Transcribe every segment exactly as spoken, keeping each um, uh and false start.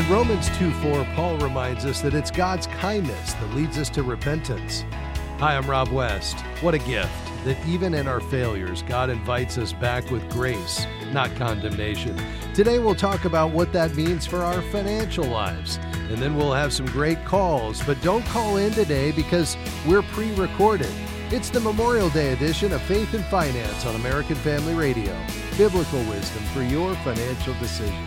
In Romans two four, Paul reminds us that it's God's kindness that leads us to repentance. Hi, I'm Rob West. What a gift that even in our failures, God invites us back with grace, not condemnation. Today we'll talk about what that means for our financial lives, and then we'll have some great calls. But don't call in today because we're pre-recorded. It's the Memorial Day edition of Faith and Finance on American Family Radio. Biblical wisdom for your financial decisions.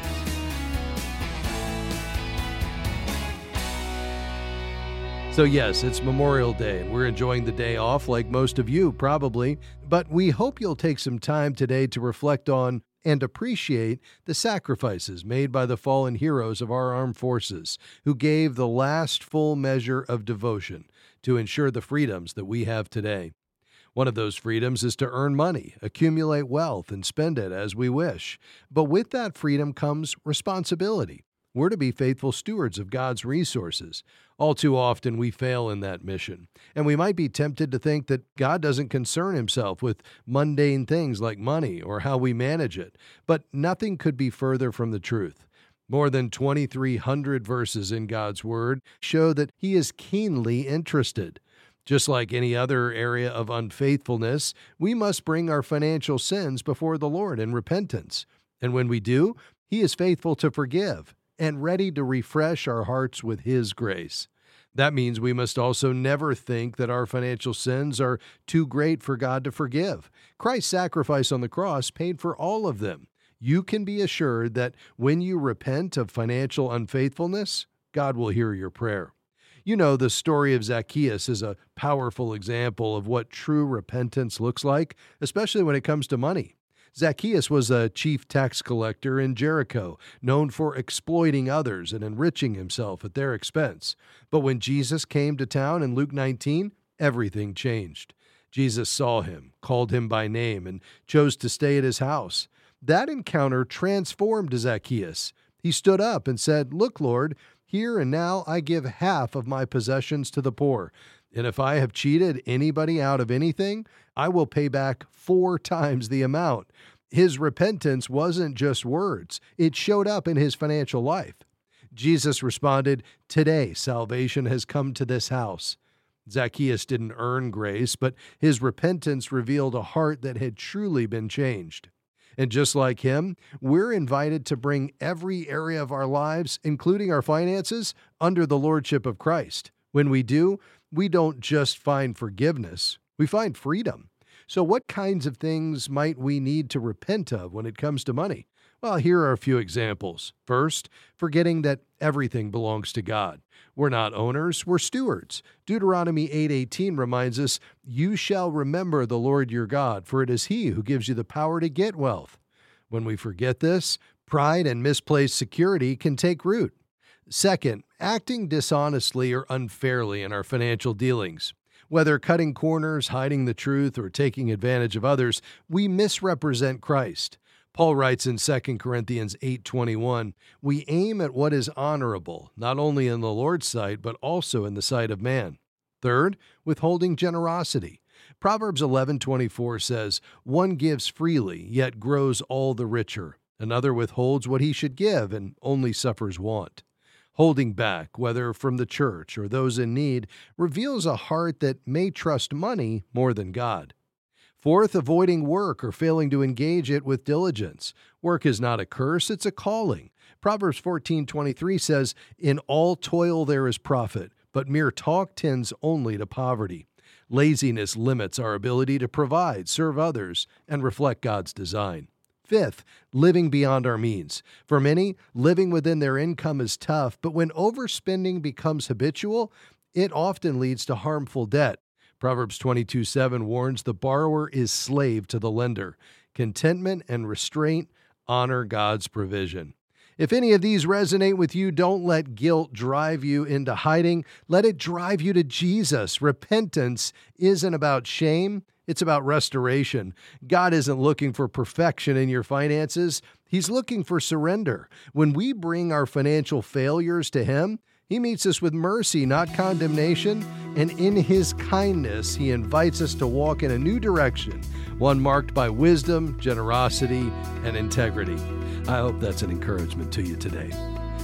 So yes, it's Memorial Day. We're enjoying the day off like most of you probably, but we hope you'll take some time today to reflect on and appreciate the sacrifices made by the fallen heroes of our armed forces who gave the last full measure of devotion to ensure the freedoms that we have today. One of those freedoms is to earn money, accumulate wealth, and spend it as we wish. But with that freedom comes responsibility. We're to be faithful stewards of God's resources. All too often we fail in that mission, and we might be tempted to think that God doesn't concern himself with mundane things like money or how we manage it, but nothing could be further from the truth. More than twenty-three hundred verses in God's Word show that he is keenly interested. Just like any other area of unfaithfulness, we must bring our financial sins before the Lord in repentance. And when we do, he is faithful to forgive and ready to refresh our hearts with his grace. That means we must also never think that our financial sins are too great for God to forgive. Christ's sacrifice on the cross paid for all of them. You can be assured that when you repent of financial unfaithfulness, God will hear your prayer. You know, the story of Zacchaeus is a powerful example of what true repentance looks like, especially when it comes to money. Zacchaeus was a chief tax collector in Jericho, known for exploiting others and enriching himself at their expense. But when Jesus came to town in Luke nineteen, everything changed. Jesus saw him, called him by name, and chose to stay at his house. That encounter transformed Zacchaeus. He stood up and said, "Look, Lord, here and now I give half of my possessions to the poor. And if I have cheated anybody out of anything, I will pay back four times the amount." His repentance wasn't just words. It showed up in his financial life. Jesus responded, "Today salvation has come to this house." Zacchaeus didn't earn grace, but his repentance revealed a heart that had truly been changed. And just like him, we're invited to bring every area of our lives, including our finances, under the lordship of Christ. When we do, we don't just find forgiveness, we find freedom. So what kinds of things might we need to repent of when it comes to money? Well, here are a few examples. First, forgetting that everything belongs to God. We're not owners, we're stewards. Deuteronomy eight eighteen reminds us, "You shall remember the Lord your God, for it is he who gives you the power to get wealth." When we forget this, pride and misplaced security can take root. Second, acting dishonestly or unfairly in our financial dealings. Whether cutting corners, hiding the truth, or taking advantage of others, we misrepresent Christ. Paul writes in Second Corinthians eight twenty-one, "We aim at what is honorable, not only in the Lord's sight, but also in the sight of man." Third, withholding generosity. Proverbs eleven twenty-four says, "One gives freely, yet grows all the richer. Another withholds what he should give and only suffers want." Holding back, whether from the church or those in need, reveals a heart that may trust money more than God. Fourth, avoiding work or failing to engage it with diligence. Work is not a curse, it's a calling. Proverbs fourteen twenty-three says, "In all toil there is profit, but mere talk tends only to poverty." Laziness limits our ability to provide, serve others, and reflect God's design. Fifth, living beyond our means. For many, living within their income is tough, but when overspending becomes habitual, it often leads to harmful debt. Proverbs twenty-two seven warns the borrower is slave to the lender. Contentment and restraint honor God's provision. If any of these resonate with you, don't let guilt drive you into hiding. Let it drive you to Jesus. Repentance isn't about shame. It's about restoration. God isn't looking for perfection in your finances. He's looking for surrender. When we bring our financial failures to him, he meets us with mercy, not condemnation. And in his kindness, he invites us to walk in a new direction, one marked by wisdom, generosity, and integrity. I hope that's an encouragement to you today.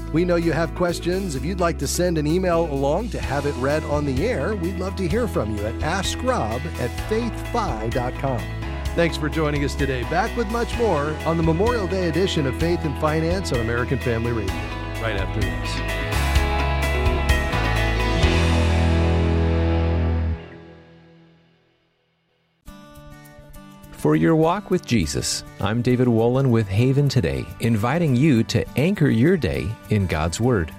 We know you have questions. If you'd like to send an email along to have it read on the air, we'd love to hear from you at askrob at faithfi dot com. Thanks for joining us today. Back with much more on the Memorial Day edition of Faith and Finance on American Family Radio, right after this. For your walk with Jesus, I'm David Wolin with Haven Today, inviting you to anchor your day in God's Word.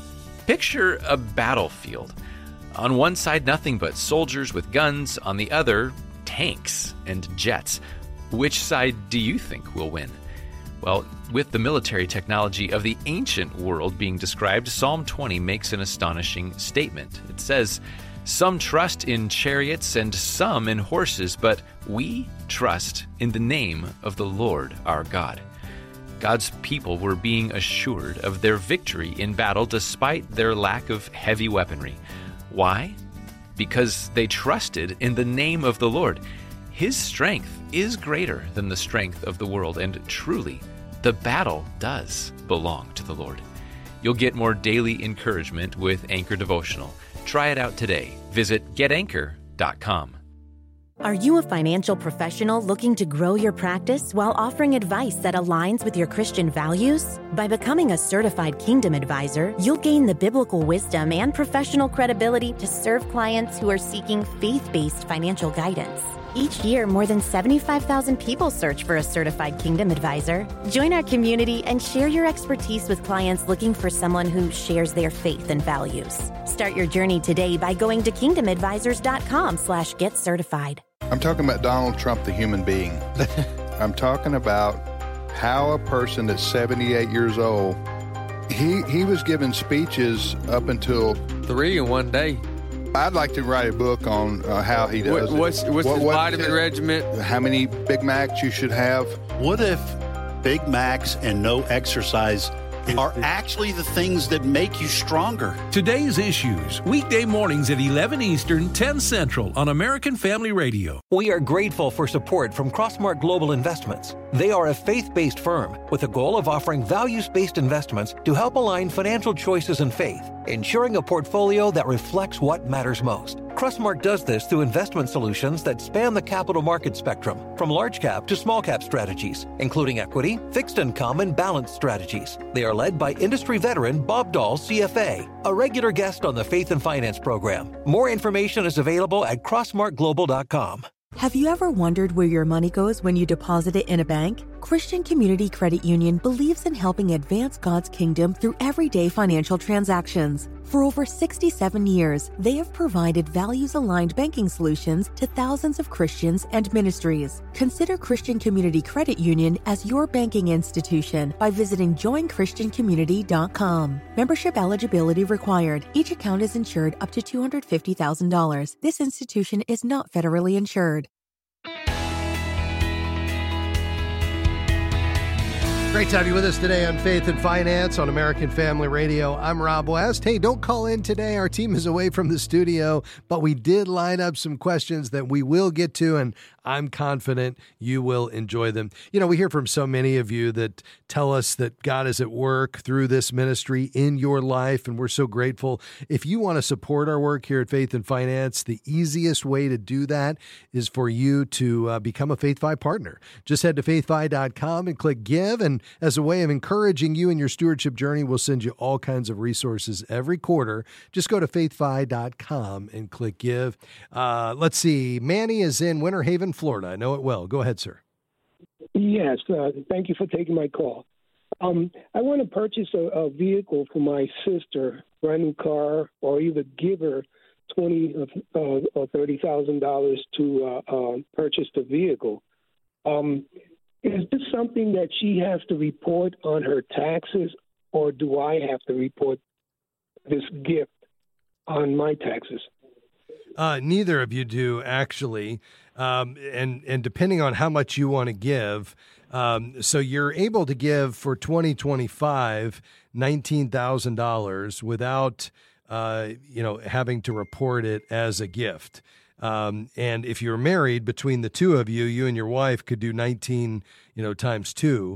Picture a battlefield. On one side, nothing but soldiers with guns. On the other, tanks and jets. Which side do you think will win? Well, with the military technology of the ancient world being described, Psalm twenty makes an astonishing statement. It says, "Some trust in chariots and some in horses, but we trust in the name of the Lord our God." God's people were being assured of their victory in battle despite their lack of heavy weaponry. Why? Because they trusted in the name of the Lord. His strength is greater than the strength of the world, and truly, the battle does belong to the Lord. You'll get more daily encouragement with Anchor Devotional. Try it out today. Visit get anchor dot com. Are you a financial professional looking to grow your practice while offering advice that aligns with your Christian values? By becoming a certified Kingdom Advisor, you'll gain the biblical wisdom and professional credibility to serve clients who are seeking faith-based financial guidance. Each year, more than seventy-five thousand people search for a certified Kingdom Advisor. Join our community and share your expertise with clients looking for someone who shares their faith and values. Start your journey today by going to kingdom advisors dot com slash get certified. I'm talking about Donald Trump, the human being. I'm talking about how a person that's seventy-eight years old, he, he was giving speeches up until... Three in one day. I'd like to write a book on uh, how he does what, what's, it. What's what, his what vitamin his, regimen? How many Big Macs you should have. What if Big Macs and no exercise are actually the things that make you stronger? Today's Issues, weekday mornings at eleven Eastern, ten Central on American Family Radio. We are grateful for support from Crossmark Global Investments. They are a faith-based firm with a goal of offering values-based investments to help align financial choices and faith, ensuring a portfolio that reflects what matters most. Crossmark does this through investment solutions that span the capital market spectrum, from large cap to small cap strategies, including equity, fixed income, and balanced strategies. They are led by industry veteran Bob Dahl, C F A, a regular guest on the Faith and Finance program. More information is available at crossmark global dot com. Have you ever wondered where your money goes when you deposit it in a bank? Christian Community Credit Union believes in helping advance God's kingdom through everyday financial transactions. For over sixty-seven years, they have provided values-aligned banking solutions to thousands of Christians and ministries. Consider Christian Community Credit Union as your banking institution by visiting join christian community dot com. Membership eligibility required. Each account is insured up to two hundred fifty thousand dollars. This institution is not federally insured. Great to have you with us today on Faith and Finance on American Family Radio. I'm Rob West. Hey, don't call in today. Our team is away from the studio, but we did line up some questions that we will get to, and I'm confident you will enjoy them. You know, we hear from so many of you that tell us that God is at work through this ministry in your life, and we're so grateful. If you want to support our work here at Faith and Finance, the easiest way to do that is for you to uh, become a FaithFi partner. Just head to faith fi dot com and click Give, and as a way of encouraging you in your stewardship journey, we'll send you all kinds of resources every quarter. Just go to faith fi dot com and click Give. Uh, let's see. Manny is in Winter Haven, Florida. I know it well. Go ahead, sir. Yes. Uh, thank you for taking my call. Um, I want to purchase a, a vehicle for my sister, brand new car, or either give her twenty uh, or thirty thousand dollars to uh, uh, purchase the vehicle. Um, Is this something that she has to report on her taxes, or do I have to report this gift on my taxes? Uh, neither of you do, actually. Um, and, and depending on how much you want to give, um, so you're able to give for twenty twenty-five nineteen thousand dollars without, uh, you know, having to report it as a gift. Um, and if you're married, between the two of you, you and your wife could do nineteen, you know, times two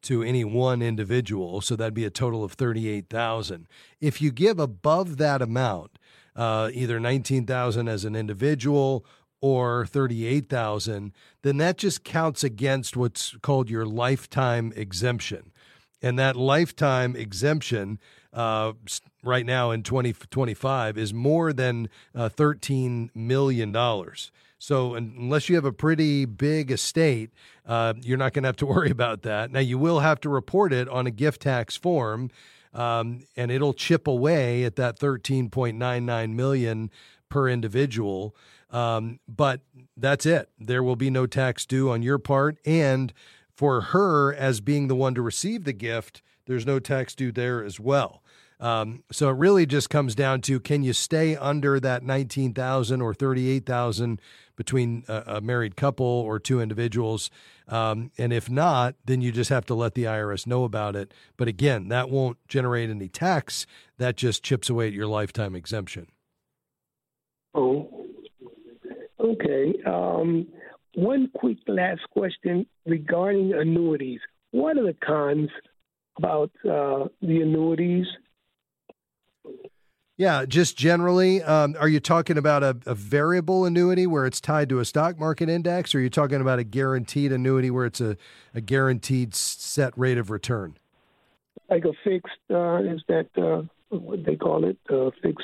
to any one individual, so that'd be a total of thirty-eight thousand dollars. If you give above that amount, uh, either nineteen thousand dollars as an individual or thirty-eight thousand dollars, then that just counts against what's called your lifetime exemption. And that lifetime exemption uh, right now in twenty twenty-five is more than uh, thirteen million dollars. So unless you have a pretty big estate, uh, you're not going to have to worry about that. Now, you will have to report it on a gift tax form, um, and it'll chip away at that thirteen point nine nine million dollars per individual. Um, but that's it. There will be no tax due on your part. And for her, as being the one to receive the gift, there's no tax due there as well. Um, so it really just comes down to, can you stay under that nineteen thousand or thirty-eight thousand between a, a married couple or two individuals? Um, and if not, then you just have to let the I R S know about it. But again, that won't generate any tax. That just chips away at your lifetime exemption. Oh, okay. Um, one quick last question regarding annuities. What are the cons about uh, the annuities? Yeah, just generally, um, are you talking about a, a variable annuity where it's tied to a stock market index, or are you talking about a guaranteed annuity where it's a, a guaranteed set rate of return? Like a fixed, uh, is that uh, what they call it, uh, fixed?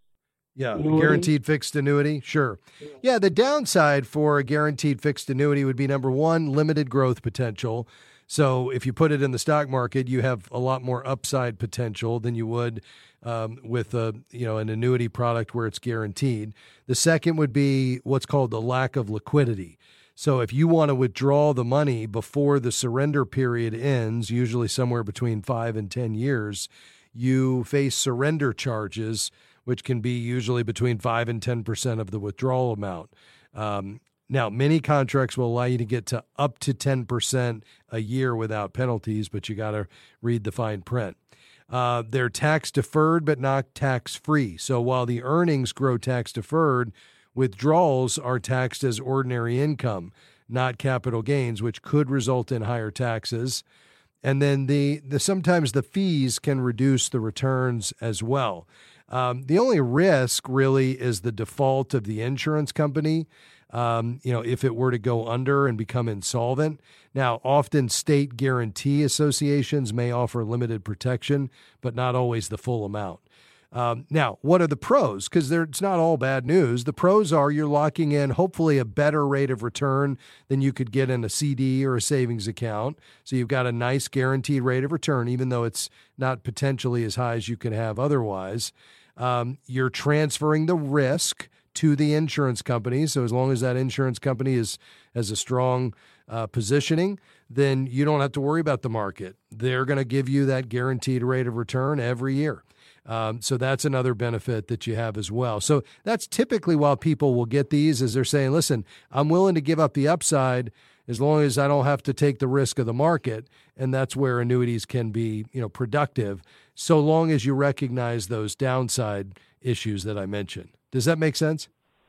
Yeah, guaranteed fixed annuity. Sure. Yeah, the downside for a guaranteed fixed annuity would be, number one, limited growth potential. So if you put it in the stock market, you have a lot more upside potential than you would um, with a, you know, an annuity product where it's guaranteed. The second would be what's called the lack of liquidity. So if you want to withdraw the money before the surrender period ends, usually somewhere between five and ten years, you face surrender charges, which can be usually between five and ten percent of the withdrawal amount. Um, Now, many contracts will allow you to get to up to ten percent a year without penalties, but you got to read the fine print. Uh, they're tax deferred, but not tax free. So while the earnings grow tax deferred, withdrawals are taxed as ordinary income, not capital gains, which could result in higher taxes. And then the, the sometimes the fees can reduce the returns as well. Um, the only risk really is the default of the insurance company. Um, you know, if it were to go under and become insolvent. Now, often state guarantee associations may offer limited protection, but not always the full amount. Um, now, what are the pros? Because it's not all bad news. The pros are you're locking in hopefully a better rate of return than you could get in a C D or a savings account. So you've got a nice guaranteed rate of return, even though it's not potentially as high as you can have otherwise. Um, you're transferring the risk to the insurance company. So as long as that insurance company is has a strong uh, positioning, then you don't have to worry about the market. They're going to give you that guaranteed rate of return every year. Um, so that's another benefit that you have as well. So that's typically why people will get these, is they're saying, listen, I'm willing to give up the upside as long as I don't have to take the risk of the market. And that's where annuities can be, you know, productive, so long as you recognize those downside issues that I mentioned. Does that make sense?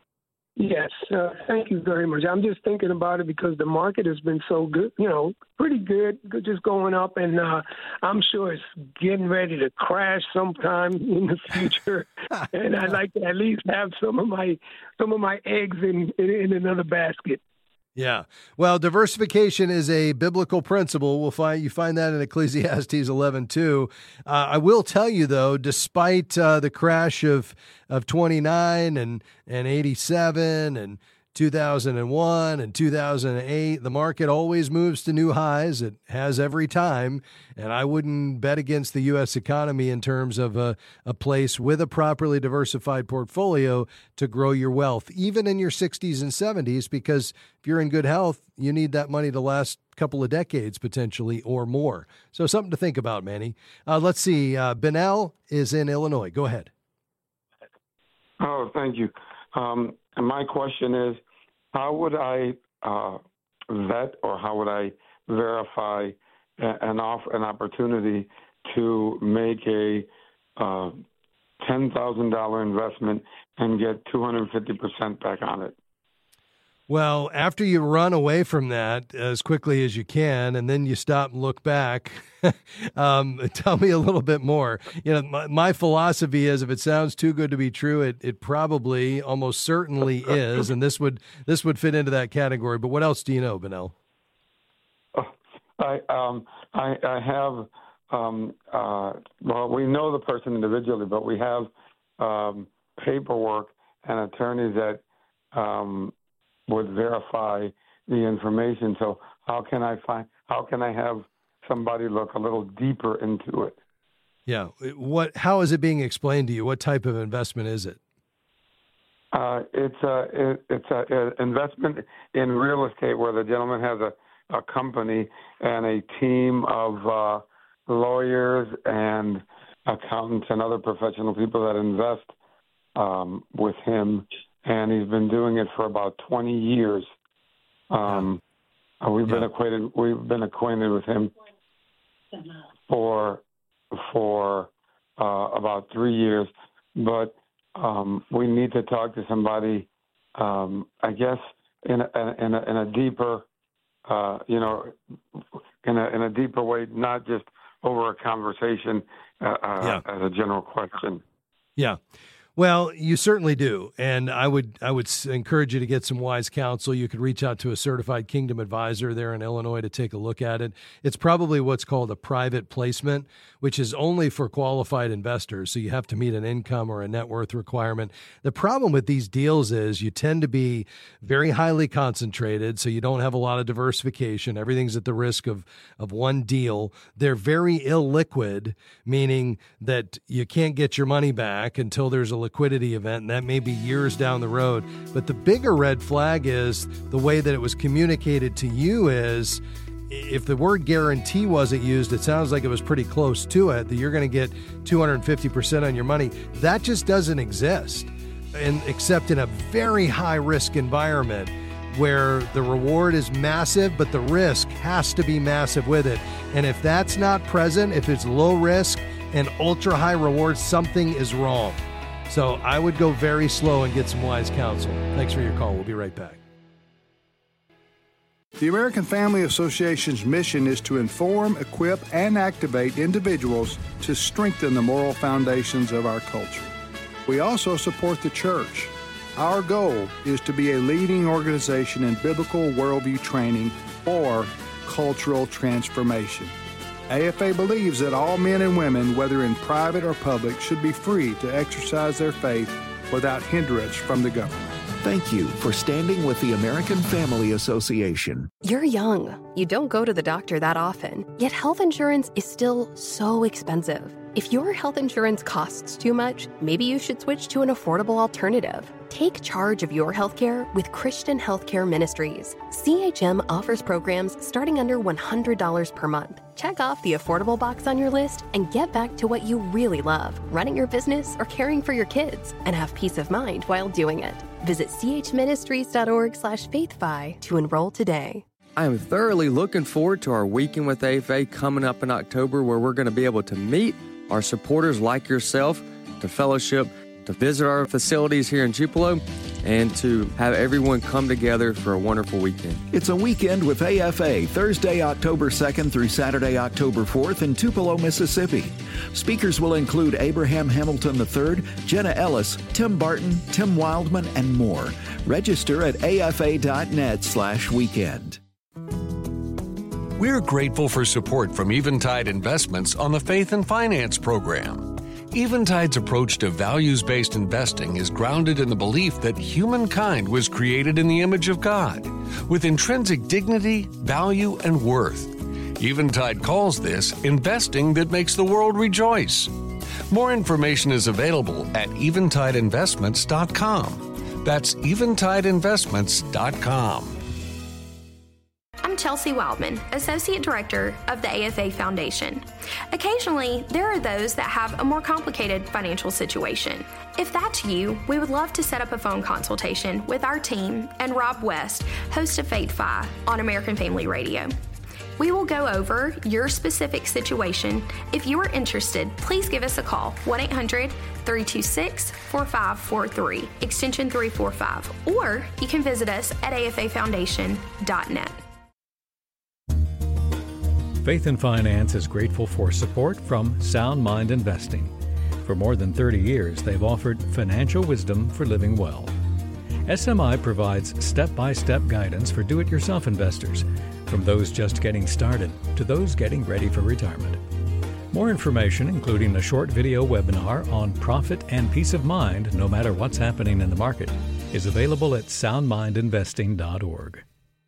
Yes. Uh, thank you very much. I'm just thinking about it because the market has been so good, you know, pretty good, just going up. And uh, I'm sure it's getting ready to crash sometime in the future. And I'd like to at least have some of my some of my eggs in, in, in another basket. Yeah. Well, diversification is a biblical principle. We'll find you find that in Ecclesiastes eleven two. Uh, I will tell you though, despite uh, the crash of of twenty-nine and and eighty-seven and two thousand one and two thousand eight, the market always moves to new highs. It has every time, and I wouldn't bet against the U S economy in terms of a, a place with a properly diversified portfolio to grow your wealth, even in your sixties and seventies, because if you're in good health, you need that money to last a couple of decades potentially or more. So something to think about, Manny. Uh, let's see. Uh, Benel is in Illinois. Go ahead. Oh, thank you. Um, and my question is, how would I uh, vet or how would I verify an offer, an opportunity to make a uh, ten thousand dollars investment and get two hundred fifty percent back on it? Well, after you run away from that as quickly as you can, and then you stop and look back, um, tell me a little bit more. You know, my, my philosophy is, if it sounds too good to be true, it it probably, almost certainly is, and this would this would fit into that category. But what else do you know, Benel? I um I, I have um uh well we know the person individually, but we have um, paperwork and attorneys that um, would verify the information. So how can I find? How can I have somebody look a little deeper into it? Yeah. What? How is it being explained to you? What type of investment is it? Uh, it's a it, it's a, a investment in real estate where the gentleman has a, a company and a team of uh, lawyers and accountants and other professional people that invest um, with him, and he's been doing it for about twenty years. Um, yeah. We've been yeah. acquainted. We've been acquainted with him for for uh, about three years, but. Um, we need to talk to somebody, um, I guess, in a, in a, in a deeper, uh, you know, in a in a deeper way, not just over a conversation uh, yeah. uh, as a general question. Yeah. Well, you certainly do, and I would I would encourage you to get some wise counsel. You could reach out to a certified Kingdom advisor there in Illinois to take a look at it. It's probably what's called a private placement, which is only for qualified investors, so you have to meet an income or a net worth requirement. The problem with these deals is you tend to be very highly concentrated, so you don't have a lot of diversification. Everything's at the risk of, of one deal. They're very illiquid, meaning that you can't get your money back until there's a liquidity event, and that may be years down the road. But the bigger red flag is the way that it was communicated to you is, if the word guarantee wasn't used, it sounds like it was pretty close to it, that you're going to get two hundred fifty percent on your money. That just doesn't exist, and except in a very high-risk environment where the reward is massive, but the risk has to be massive with it. And if that's not present, if it's low risk and ultra-high reward, something is wrong. So I would go very slow and get some wise counsel. Thanks for your call. We'll be right back. The American Family Association's mission is to inform, equip, and activate individuals to strengthen the moral foundations of our culture. We also support the church. Our goal is to be a leading organization in biblical worldview training for cultural transformation. A F A believes that all men and women, whether in private or public, should be free to exercise their faith without hindrance from the government. Thank you for standing with the American Family Association. You're young. You don't go to the doctor that often, yet health insurance is still so expensive. If your health insurance costs too much, maybe you should switch to an affordable alternative. Take charge of your healthcare with Christian Healthcare Ministries. C H M offers programs starting under one hundred dollars per month. Check off the affordable box on your list and get back to what you really love, running your business or caring for your kids, and have peace of mind while doing it. Visit chministries.org slash faithfi to enroll today. I am thoroughly looking forward to our Weekend with A F A coming up in October, where we're going to be able to meet our supporters like yourself, to fellowship, to visit our facilities here in Tupelo, and to have everyone come together for a wonderful weekend. It's a Weekend with A F A, Thursday, October second through Saturday, October fourth in Tupelo, Mississippi. Speakers will include Abraham Hamilton the third, Jenna Ellis, Tim Barton, Tim Wildman, and more. Register at afa.net slash weekend. We're grateful for support from Eventide Investments on the Faith and Finance program. Eventide's approach to values-based investing is grounded in the belief that humankind was created in the image of God, with intrinsic dignity, value, and worth. Eventide calls this investing that makes the world rejoice. More information is available at eventide investments dot com. That's eventide investments dot com. I'm Chelsea Wildman, Associate Director of the A F A Foundation. Occasionally, there are those that have a more complicated financial situation. If that's you, we would love to set up a phone consultation with our team and Rob West, host of Faith Fi on American Family Radio. We will go over your specific situation. If you are interested, please give us a call, one eight hundred, three two six, four five four three, extension three four five, or you can visit us at A F A foundation dot net. Faith and Finance is grateful for support from Sound Mind Investing. For more than thirty years, they've offered financial wisdom for living well. S M I provides step-by-step guidance for do-it-yourself investors, from those just getting started to those getting ready for retirement. More information, including a short video webinar on profit and peace of mind no matter what's happening in the market, is available at sound mind investing dot org.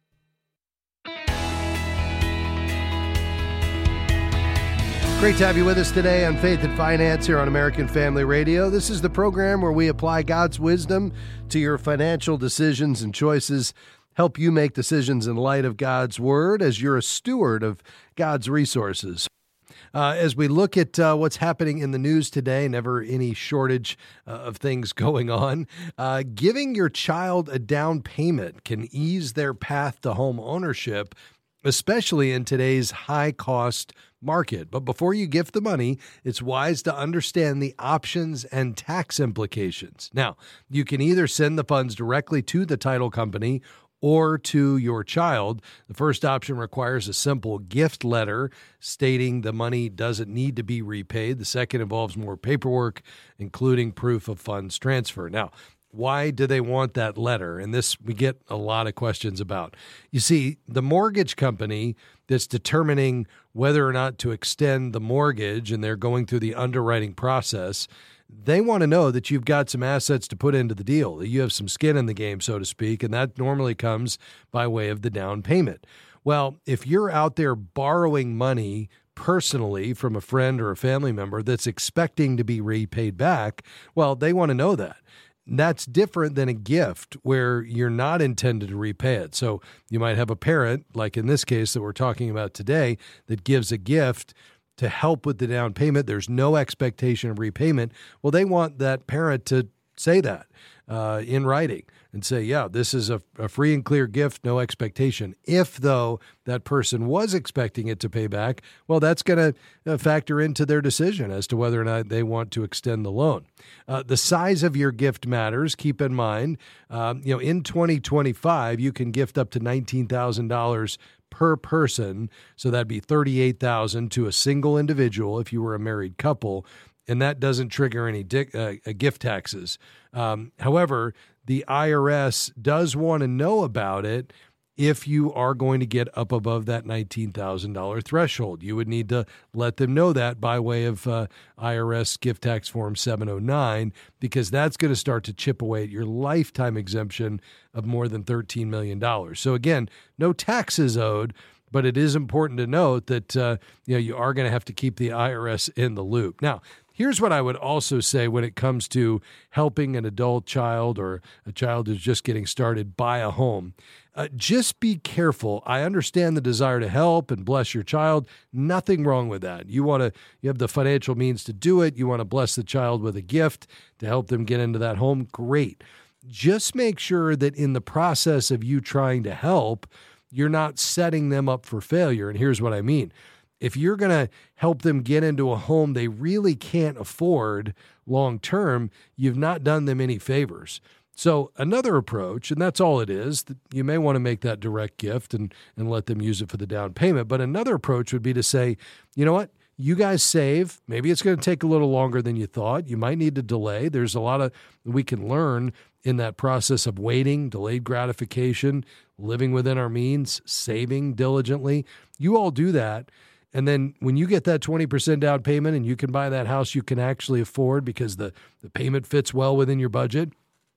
Great to have you with us today on Faith and Finance here on American Family Radio. This is the program where we apply God's wisdom to your financial decisions and choices, help you make decisions in light of God's Word as you're a steward of God's resources. Uh, as we look at uh, what's happening in the news today, never any shortage uh, of things going on, uh, giving your child a down payment can ease their path to home ownership, especially in today's high-cost market. But before you gift the money, it's wise to understand the options and tax implications. Now, you can either send the funds directly to the title company or to your child. The first option requires a simple gift letter stating the money doesn't need to be repaid. The second involves more paperwork, including proof of funds transfer. Now, why do they want that letter? And this we get a lot of questions about. You see, the mortgage company that's determining whether or not to extend the mortgage, and they're going through the underwriting process, they want to know that you've got some assets to put into the deal, that you have some skin in the game, so to speak, and that normally comes by way of the down payment. Well, if you're out there borrowing money personally from a friend or a family member that's expecting to be repaid back, well, they want to know that. That's different than a gift where you're not intended to repay it. So you might have a parent, like in this case that we're talking about today, that gives a gift to help with the down payment. There's no expectation of repayment. Well, they want that parent to say that uh, in writing and say, yeah, this is a, a free and clear gift, no expectation. If, though, that person was expecting it to pay back, well, that's going to uh, factor into their decision as to whether or not they want to extend the loan. Uh, the size of your gift matters. Keep in mind, um, you know, in twenty twenty-five, you can gift up to nineteen thousand dollars per person. So that'd be thirty-eight thousand dollars to a single individual if you were a married couple. And that doesn't trigger any di- uh, gift taxes. Um, however, the I R S does want to know about it if you are going to get up above that nineteen thousand dollars threshold. You would need to let them know that by way of uh, I R S Gift Tax Form seven oh nine, because that's going to start to chip away at your lifetime exemption of more than thirteen million dollars. So again, no taxes owed, but it is important to note that uh, you know you are going to have to keep the I R S in the loop. Now, here's what I would also say when it comes to helping an adult child or a child who's just getting started buy a home. Uh, just be careful. I understand the desire to help and bless your child. Nothing wrong with that. You want to, you have the financial means to do it. You want to bless the child with a gift to help them get into that home. Great. Just make sure that in the process of you trying to help, you're not setting them up for failure. And here's what I mean. If you're going to help them get into a home they really can't afford long term, you've not done them any favors. So another approach, and that's all it is, you may want to make that direct gift and, and let them use it for the down payment. But another approach would be to say, you know what, you guys save. Maybe it's going to take a little longer than you thought. You might need to delay. There's a lot of we can learn in that process of waiting, delayed gratification, living within our means, saving diligently. You all do that. And then when you get that twenty percent down payment and you can buy that house you can actually afford because the, the payment fits well within your budget,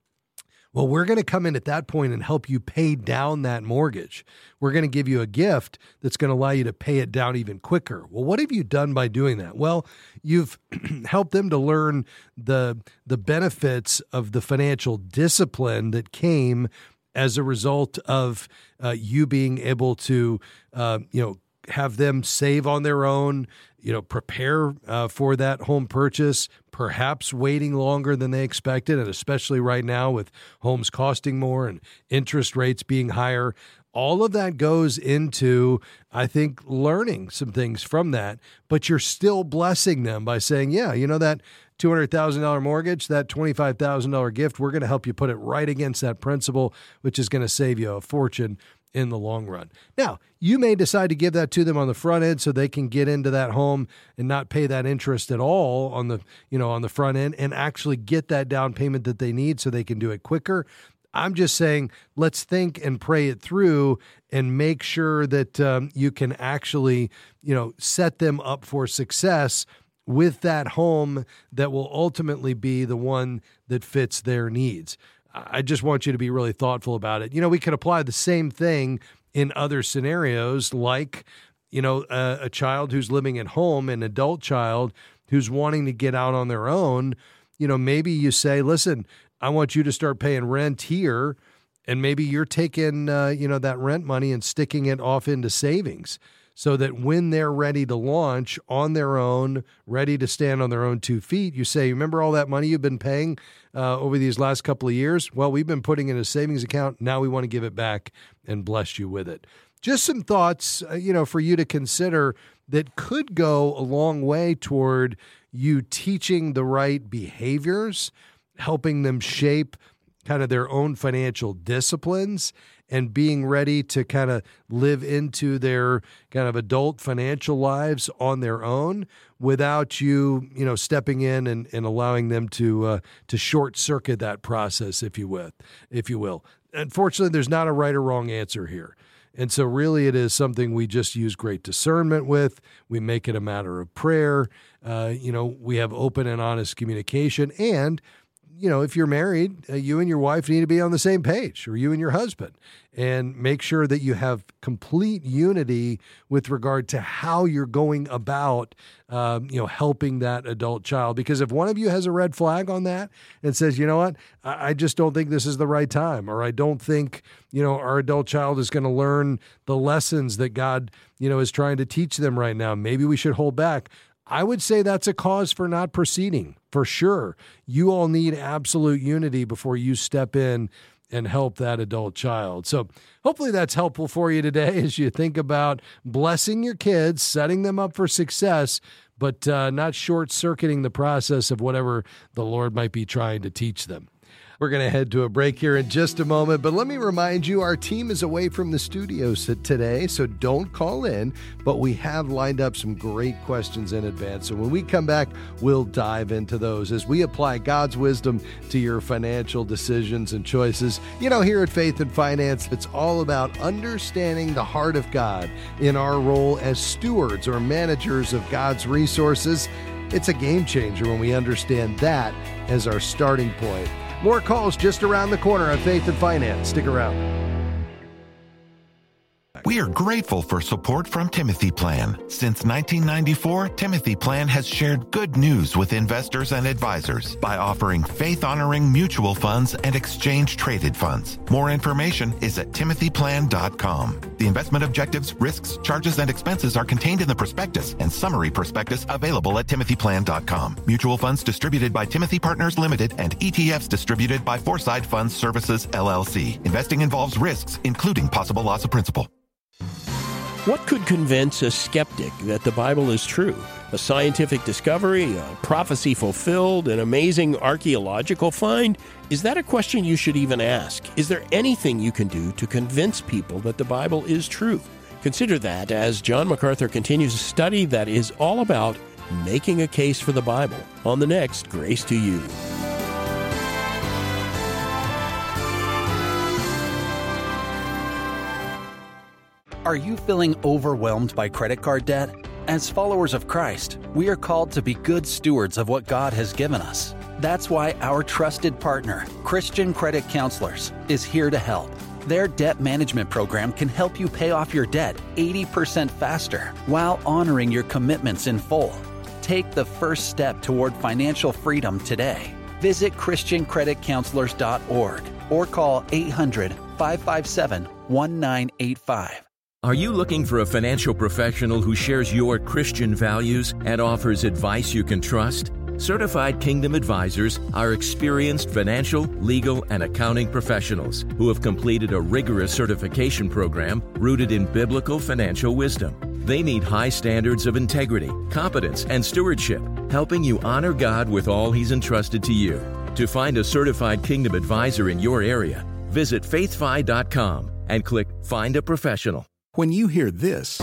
well, we're going to come in at that point and help you pay down that mortgage. We're going to give you a gift that's going to allow you to pay it down even quicker. Well, what have you done by doing that? Well, you've helped them to learn the, the benefits of the financial discipline that came as a result of uh, you being able to, uh, you know, have them save on their own, you know, prepare uh, for that home purchase, perhaps waiting longer than they expected, and especially right now with homes costing more and interest rates being higher. All of that goes into, I think, learning some things from that, but you're still blessing them by saying, yeah, you know, that two hundred thousand dollars mortgage, that twenty-five thousand dollars gift, we're going to help you put it right against that principal, which is going to save you a fortune in the long run. Now, you may decide to give that to them on the front end so they can get into that home and not pay that interest at all on the, you know, on the front end and actually get that down payment that they need so they can do it quicker. I'm just saying, let's think and pray it through and make sure that um, you can actually, you know, set them up for success with that home that will ultimately be the one that fits their needs. I just want you to be really thoughtful about it. You know, we could apply the same thing in other scenarios, like, you know, a, a child who's living at home, an adult child who's wanting to get out on their own. You know, maybe you say, listen, I want you to start paying rent here, and maybe you're taking, uh, you know, that rent money and sticking it off into savings so that when they're ready to launch on their own, ready to stand on their own two feet, you say, remember all that money you've been paying uh, over these last couple of years? Well, we've been putting in a savings account. Now we want to give it back and bless you with it. Just some thoughts, uh, you know, for you to consider that could go a long way toward you teaching the right behaviors, helping them shape kind of their own financial disciplines and being ready to kind of live into their kind of adult financial lives on their own without you, you know, stepping in and, and allowing them to uh, to short circuit that process, if you will, if you will. Unfortunately, there's not a right or wrong answer here. And so really it is something we just use great discernment with. We make it a matter of prayer. Uh, you know, we have open and honest communication. And you know, if you're married, uh, you and your wife need to be on the same page, or you and your husband, and make sure that you have complete unity with regard to how you're going about, um, you know, helping that adult child. Because if one of you has a red flag on that and says, you know what, I, I just don't think this is the right time, or I don't think, you know, our adult child is going to learn the lessons that God, you know, is trying to teach them right now, maybe we should hold back. I would say that's a cause for not proceeding, for sure. You all need absolute unity before you step in and help that adult child. So hopefully that's helpful for you today as you think about blessing your kids, setting them up for success, but uh, not short-circuiting the process of whatever the Lord might be trying to teach them. We're going to head to a break here in just a moment, but let me remind you, our team is away from the studios today, so don't call in, but we have lined up some great questions in advance. So when we come back, we'll dive into those as we apply God's wisdom to your financial decisions and choices. You know, here at Faith and Finance, it's all about understanding the heart of God in our role as stewards or managers of God's resources. It's a game changer when we understand that as our starting point. More calls just around the corner on Faith and Finance. Stick around. We are grateful for support from Timothy Plan. Since nineteen ninety-four, Timothy Plan has shared good news with investors and advisors by offering faith-honoring mutual funds and exchange-traded funds. More information is at timothy plan dot com. The investment objectives, risks, charges, and expenses are contained in the prospectus and summary prospectus available at timothy plan dot com. Mutual funds distributed by Timothy Partners Limited and E T Fs distributed by Foreside Funds Services, L L C. Investing involves risks, including possible loss of principal. What could convince a skeptic that the Bible is true? A scientific discovery, a prophecy fulfilled, an amazing archaeological find? Is that a question you should even ask? Is there anything you can do to convince people that the Bible is true? Consider that as John MacArthur continues a study that is all about making a case for the Bible on the next Grace to You. Are you feeling overwhelmed by credit card debt? As followers of Christ, we are called to be good stewards of what God has given us. That's why our trusted partner, Christian Credit Counselors, is here to help. Their debt management program can help you pay off your debt eighty percent faster while honoring your commitments in full. Take the first step toward financial freedom today. Visit christian credit counselors dot org or call eight hundred, five five seven, one nine eight five. Are you looking for a financial professional who shares your Christian values and offers advice you can trust? Certified Kingdom Advisors are experienced financial, legal, and accounting professionals who have completed a rigorous certification program rooted in biblical financial wisdom. They meet high standards of integrity, competence, and stewardship, helping you honor God with all He's entrusted to you. To find a certified Kingdom Advisor in your area, visit faith fi dot com and click Find a Professional. When you hear this,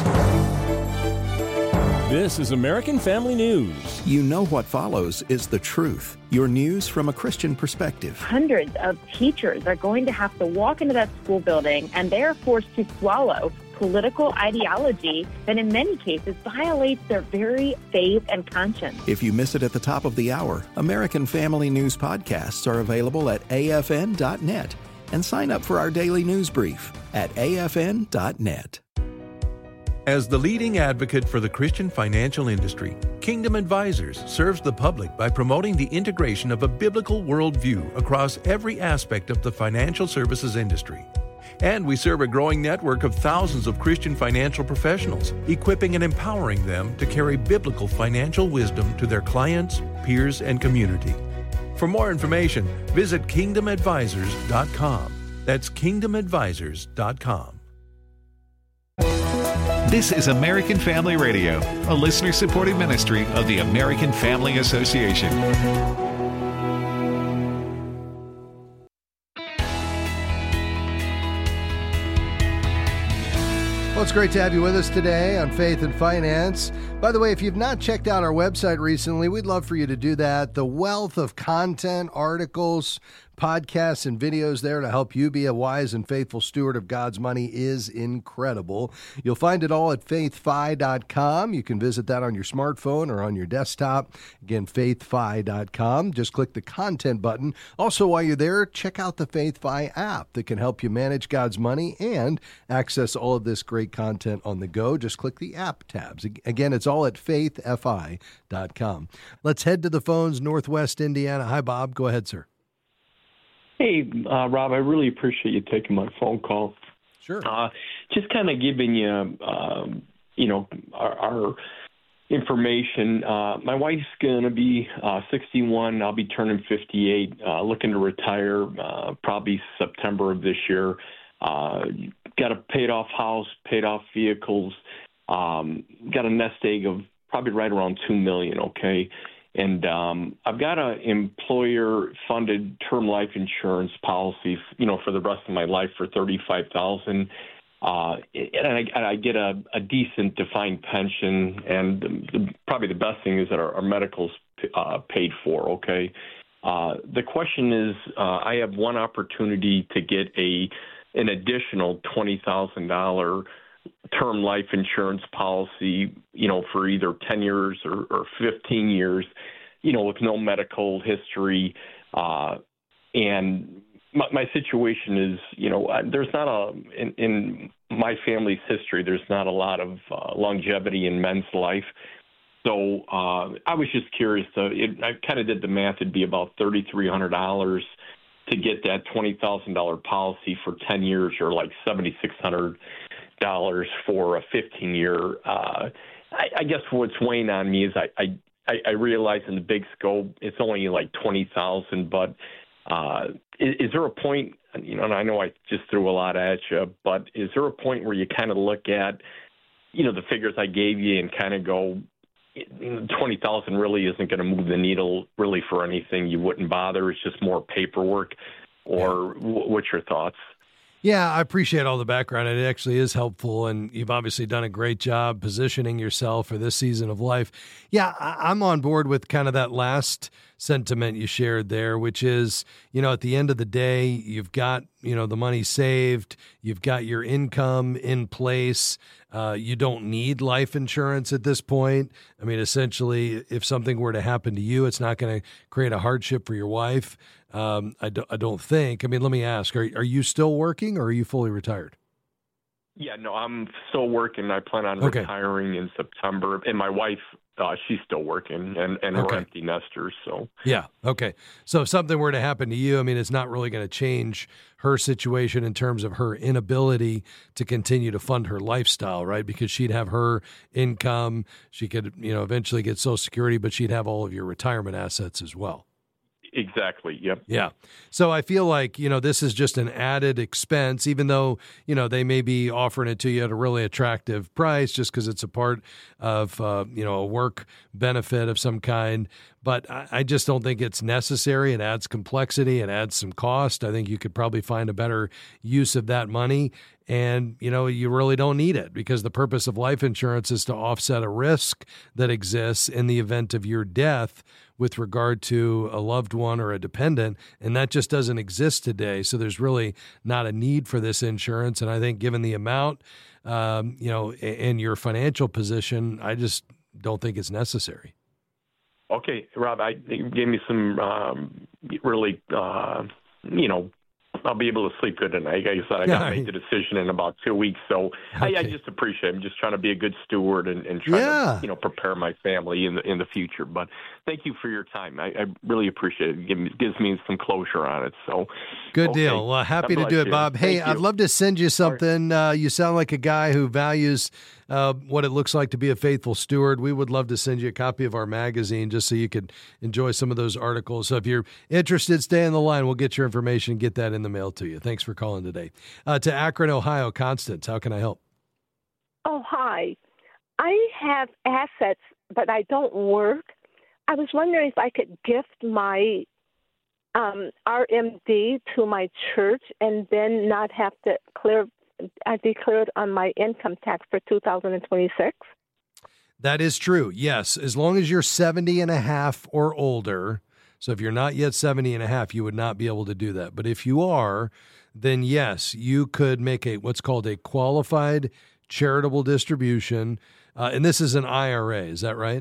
this is American Family News. You know what follows is the truth. Your news from a Christian perspective. Hundreds of teachers are going to have to walk into that school building, and they are forced to swallow political ideology that in many cases violates their very faith and conscience. If you miss it at the top of the hour, American Family News podcasts are available at A F N dot net. And sign up for our daily news brief at A F N dot net. As the leading advocate for the Christian financial industry, Kingdom Advisors serves the public by promoting the integration of a biblical worldview across every aspect of the financial services industry. And we serve a growing network of thousands of Christian financial professionals, equipping and empowering them to carry biblical financial wisdom to their clients, peers, and community. For more information, visit kingdom advisors dot com. That's kingdom advisors dot com. This is American Family Radio, a listener-supported ministry of the American Family Association. Well, it's great to have you with us today on Faith and Finance. By the way, if you've not checked out our website recently, we'd love for you to do that. The wealth of content, articles, podcasts, and videos there to help you be a wise and faithful steward of God's money is incredible. You'll find it all at faith fi dot com. You can visit that on your smartphone or on your desktop. Again, faith fi dot com. Just click the content button. Also, while you're there, check out the FaithFi app that can help you manage God's money and access all of this great content on the go. Just click the app tabs. Again, it's all at faith fi dot com. Let's head to the phones, Northwest Indiana. Hi, Bob. Go ahead, sir. Hey, uh, Rob, I really appreciate you taking my phone call. Sure. Uh, just kind of giving you, um, you know, our, our information. Uh, my wife's going to be uh, sixty-one. I'll be turning fifty-eight, uh, looking to retire uh, probably September of this year. Uh, got a paid-off house, paid-off vehicles, um, got a nest egg of probably right around two million dollars, okay? And um, I've got an employer-funded term life insurance policy, you know, for the rest of my life for thirty-five thousand dollars. Uh, and I, and I get a, a decent defined pension. And the, the, probably the best thing is that our, our medical's uh, paid for, okay? Uh, the question is, uh, I have one opportunity to get a an additional twenty thousand dollars term life insurance policy, you know, for either ten years or, or fifteen years, you know, with no medical history. Uh, and my, my situation is, you know, there's not a, in, in my family's history, there's not a lot of uh, longevity in men's life. So uh, I was just curious. To, it, I kind of did the math. It'd be about three thousand three hundred dollars to get that twenty thousand dollars policy for ten years, or like seven thousand six hundred dollars for a fifteen year. Uh, I, I guess what's weighing on me is I, I, I realize in the big scope it's only like twenty thousand, but uh, is, is there a point, you know, and I know I just threw a lot at you, but is there a point where you kind of look at, you know, the figures I gave you and kind of go, twenty thousand really isn't going to move the needle really for anything, you wouldn't bother, it's just more paperwork, or w- what's your thoughts? Yeah, I appreciate all the background. It actually is helpful, and you've obviously done a great job positioning yourself for this season of life. Yeah, I'm on board with kind of that last sentiment you shared there, which is, you know, at the end of the day, you've got, you know, the money saved, you've got your income in place. Uh, you don't need life insurance at this point. I mean, essentially, if something were to happen to you, it's not going to create a hardship for your wife. Um, I, do, I don't think. I mean, let me ask, are, are you still working or are you fully retired? Yeah, no, I'm still working. I plan on okay. retiring in September. And my wife Uh, she's still working and, and Okay. her empty nesters. So Yeah. Okay. So if something were to happen to you, I mean, it's not really going to change her situation in terms of her inability to continue to fund her lifestyle, right? Because she'd have her income. She could, you know, eventually get Social Security, but she'd have all of your retirement assets as well. exactly. Yep. Yeah. So I feel like, you know, this is just an added expense, even though, you know, they may be offering it to you at a really attractive price just because it's a part of, uh, you know, a work benefit of some kind. But I, I just don't think it's necessary. It adds complexity. It adds some cost. I think you could probably find a better use of that money. And, you know, you really don't need it because the purpose of life insurance is to offset a risk that exists in the event of your death with regard to a loved one or a dependent. And that just doesn't exist today. So there's really not a need for this insurance. And I think given the amount, um, you know, and your financial position, I just don't think it's necessary. Okay, Rob, I you gave me some um, really, uh, you know, I'll be able to sleep good tonight. Like I said, I got to make the decision in about two weeks. So okay. I, I just appreciate it. I'm just trying to be a good steward and, and trying yeah. to, you know, prepare my family in the in the future. But thank you for your time. I, I really appreciate it. It gives me, gives me some closure on it. So good okay. deal. Well, happy God to do it, you. Bob. Hey, Thank you. I'd love to send you something. Uh, you sound like a guy who values uh, what it looks like to be a faithful steward. We would love to send you a copy of our magazine just so you could enjoy some of those articles. So if you're interested, stay on the line. We'll get your information and get that in the mail to you. Thanks for calling today. Uh, to Akron, Ohio, Constance, how can I help? Oh, hi. I have assets, but I don't work. I was wondering if I could gift my um, R M D to my church and then not have to clear, I declared on my income tax for two thousand twenty-six. That is true. Yes. As long as you're seventy and a half or older. So if you're not yet seventy and a half, you would not be able to do that. But if you are, then yes, you could make a what's called a qualified charitable distribution. Uh, and this is an I R A. Is that right?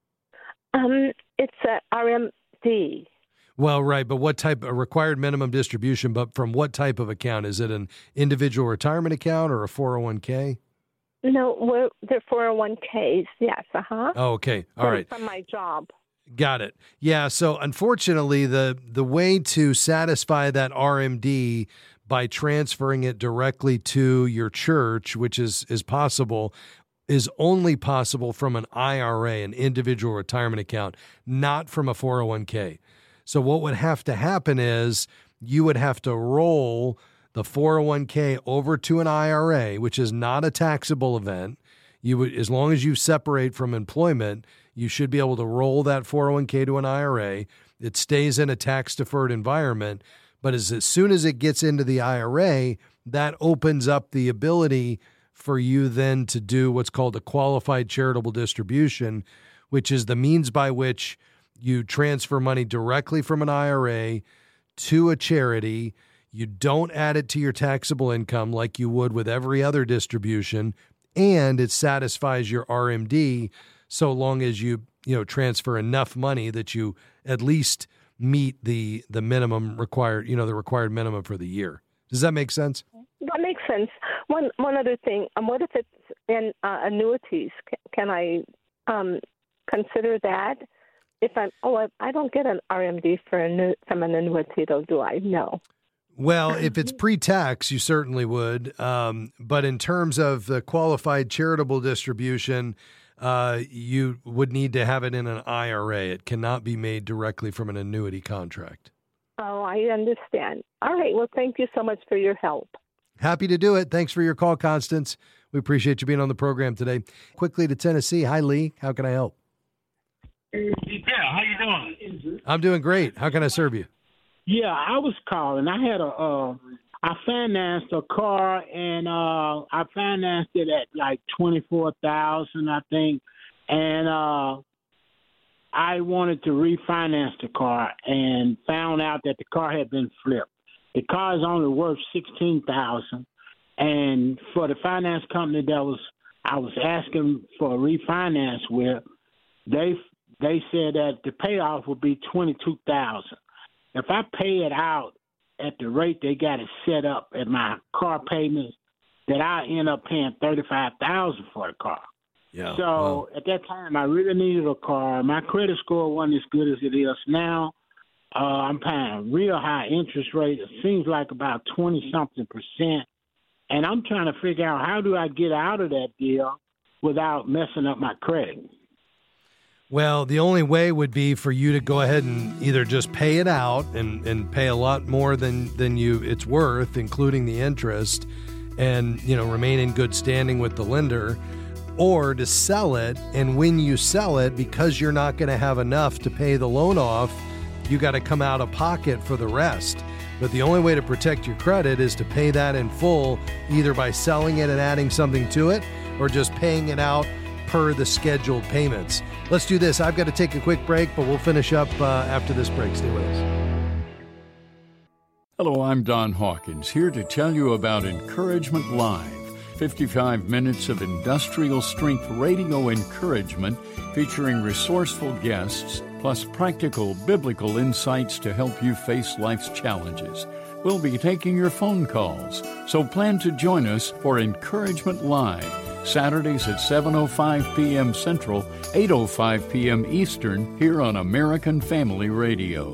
Um, it's a R M D. Well, right. But what type of required minimum distribution? But from what type of account? Is it an individual retirement account or a four oh one k? No, we're, they're four oh one k's. Yes. Uh huh. Oh, okay. All right. From my job. Got it. Yeah. So unfortunately, the the way to satisfy that R M D by transferring it directly to your church, which is is possible, is only possible from an I R A, an individual retirement account, not from a four oh one k. So what would have to happen is you would have to roll the four oh one k over to an I R A, which is not a taxable event. You would, as long as you separate from employment, you should be able to roll that four oh one k to an I R A. It stays in a tax-deferred environment, but as, as soon as it gets into the I R A, that opens up the ability for you then to do what's called a qualified charitable distribution, which is the means by which you transfer money directly from an I R A to a charity. You don't add it to your taxable income like you would with every other distribution, and it satisfies your R M D so long as you, you know, transfer enough money that you at least meet the the minimum required, you know, the required minimum for the year. Does that make sense? That makes sense. One one other thing. Um, what if it's in uh, annuities? Can, can I um, consider that? If I'm oh I, I don't get an R M D for a, from an annuity though, do I? No. Well, if it's pre-tax, you certainly would. Um, but in terms of the qualified charitable distribution, uh, you would need to have it in an I R A. It cannot be made directly from an annuity contract. Oh, I understand. All right. Well, thank you so much for your help. Happy to do it. Thanks for your call, Constance. We appreciate you being on the program today. Quickly to Tennessee. Hi, Lee. How can I help? Yeah, how you doing? I'm doing great. How can I serve you? Yeah, I was calling. I had a, uh, I financed a car, and uh, I financed it at like twenty-four thousand, I think, and uh, I wanted to refinance the car, and found out that the car had been flipped. The car is only worth sixteen thousand, and for the finance company that was I was asking for a refinance with, they they said that the payoff would be twenty-two thousand. If I pay it out at the rate they got it set up at my car payments, that I end up paying thirty-five thousand for the car. Yeah. So wow. at that time, I really needed a car. My credit score wasn't as good as it is now. Uh, I'm paying a real high interest rate. It seems like about twenty-something percent. And I'm trying to figure out how do I get out of that deal without messing up my credit. Well, the only way would be for you to go ahead and either just pay it out and, and pay a lot more than, than you it's worth, including the interest, and, you know, remain in good standing with the lender, or to sell it. And when you sell it, because you're not going to have enough to pay the loan off, you got to come out of pocket for the rest. But the only way to protect your credit is to pay that in full, either by selling it and adding something to it, or just paying it out per the scheduled payments. Let's do this. I've got to take a quick break, but we'll finish up uh, after this break. Stay with us. Hello, I'm Don Hawkins, here to tell you about Encouragement Live. fifty-five minutes of industrial strength radio encouragement featuring resourceful guests, plus practical biblical insights to help you face life's challenges. We'll be taking your phone calls, so plan to join us for Encouragement Live, Saturdays at seven oh five p.m. Central, eight oh five p.m. Eastern, here on American Family Radio.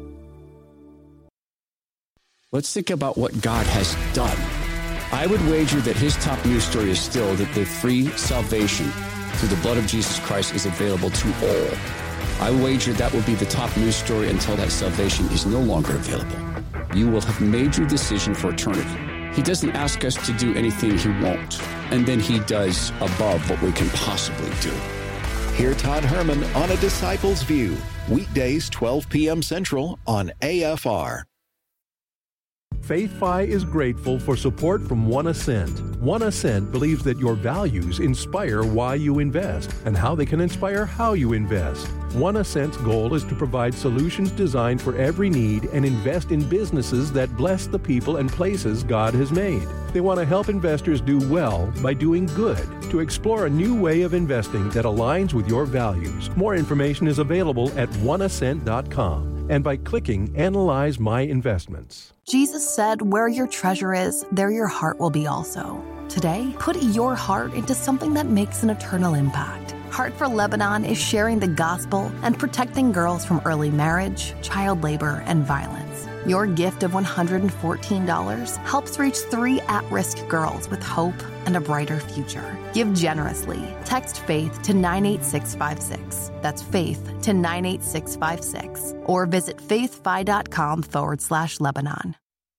Let's think about what God has done. I would wager that his top news story is still that the free salvation through the blood of Jesus Christ is available to all. I wager that will be the top news story until that salvation is no longer available. You will have made your decision for eternity. He doesn't ask us to do anything he won't, and then he does above what we can possibly do. Hear Todd Herman on A Disciple's View, weekdays twelve p.m. Central on A F R. FaithFi is grateful for support from One Ascent. One Ascent believes that your values inspire why you invest and how they can inspire how you invest. One Ascent's goal is to provide solutions designed for every need and invest in businesses that bless the people and places God has made. They want to help investors do well by doing good, to explore a new way of investing that aligns with your values. More information is available at one ascent dot com and by clicking Analyze My Investments. Jesus said, where your treasure is, there your heart will be also. Today, put your heart into something that makes an eternal impact. Heart for Lebanon is sharing the gospel and protecting girls from early marriage, child labor, and violence. Your gift of one hundred fourteen dollars helps reach three at-risk girls with hope and a brighter future. Give generously. Text FAITH to nine eight six five six. That's FAITH to nine eight six five six. Or visit faithfi.com forward slash Lebanon.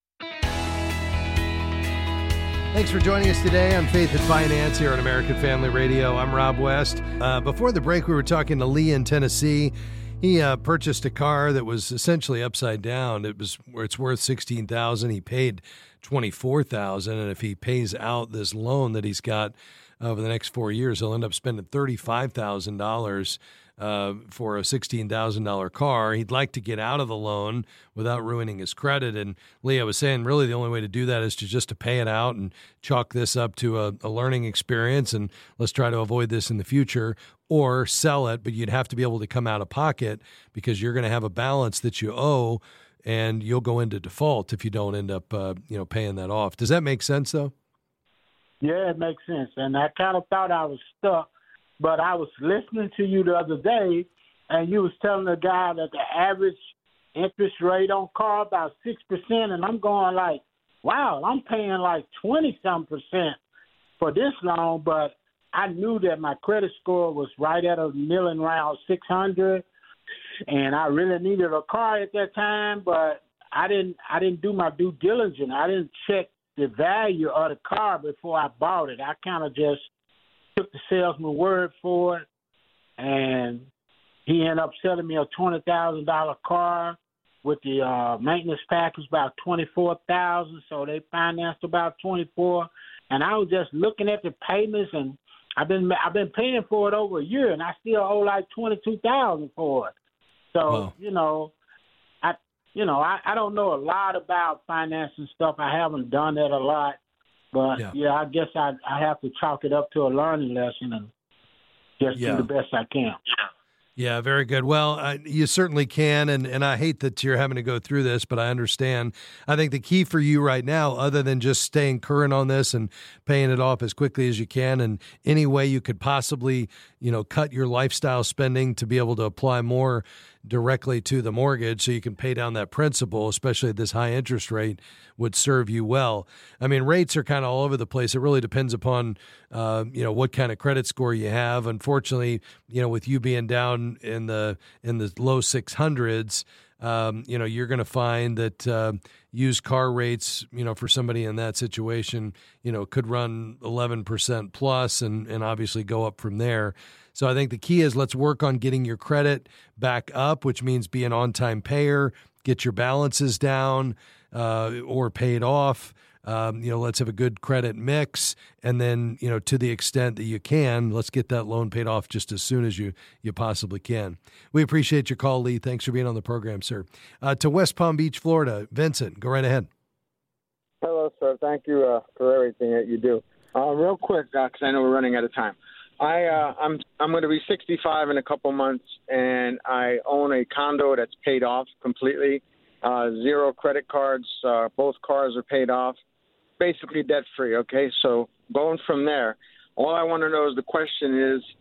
Thanks for joining us today on Faith and Finance here on American Family Radio. I'm Rob West. Uh, before the break, we were talking to Lee in Tennessee. He uh, purchased a car that was essentially upside down. It was where it's worth sixteen thousand dollars. He paid twenty-four thousand dollars, and if he pays out this loan that he's got over the next four years, he'll end up spending thirty-five thousand dollars uh, for a sixteen thousand dollars car. He'd like to get out of the loan without ruining his credit. And Leah was saying really the only way to do that is to just to pay it out and chalk this up to a, a learning experience, and let's try to avoid this in the future, or sell it, but you'd have to be able to come out of pocket because you're going to have a balance that you owe, and you'll go into default if you don't end up uh, you know, paying that off. Does that make sense, though? Yeah, it makes sense. And I kind of thought I was stuck, but I was listening to you the other day, and you was telling the guy that the average interest rate on car about six percent, and I'm going like, wow, I'm paying like twenty-some percent for this loan, but I knew that my credit score was right at a million around six hundred, and I really needed a car at that time, but I didn't I didn't do my due diligence. I didn't check the value of the car before I bought it. I kind of just took the salesman's word for it, and he ended up selling me a twenty thousand dollars car with the uh, maintenance package about twenty-four thousand dollars, so they financed about twenty-four thousand dollars, and I was just looking at the payments, and I've been I've been paying for it over a year, and I still owe like twenty-two thousand dollars for it. So, wow. you know, I you know, I, I don't know a lot about financing stuff. I haven't done that a lot. But, yeah, yeah I guess I I have to chalk it up to a learning lesson and just yeah. do the best I can. Yeah, very good. Well, uh, you certainly can, and, and I hate that you're having to go through this, but I understand. I think the key for you right now, other than just staying current on this and paying it off as quickly as you can, and any way you could possibly, you know, cut your lifestyle spending to be able to apply more directly to the mortgage so you can pay down that principal, especially at this high interest rate, would serve you well. I mean, rates are kind of all over the place. It really depends upon, uh, you know, what kind of credit score you have. Unfortunately, you know, with you being down in the in the low six hundreds, um, you know, you're going to find that uh, used car rates, you know, for somebody in that situation, you know, could run eleven percent plus and, and obviously go up from there. So I think the key is let's work on getting your credit back up, which means be an on-time payer, get your balances down uh, or paid off. Um, you know, let's have a good credit mix. And then, you know, to the extent that you can, let's get that loan paid off just as soon as you, you possibly can. We appreciate your call, Lee. Thanks for being on the program, sir. Uh, to West Palm Beach, Florida. Vincent, go right ahead. Hello, sir. Thank you uh, for everything that you do. Uh, real quick, because uh, I know we're running out of time. I uh, I'm I'm going to be sixty-five in a couple months, and I own a condo that's paid off completely. Uh, zero credit cards. Uh, both cars are paid off. Basically debt free. Okay, so going from there, all I want to know is the question is,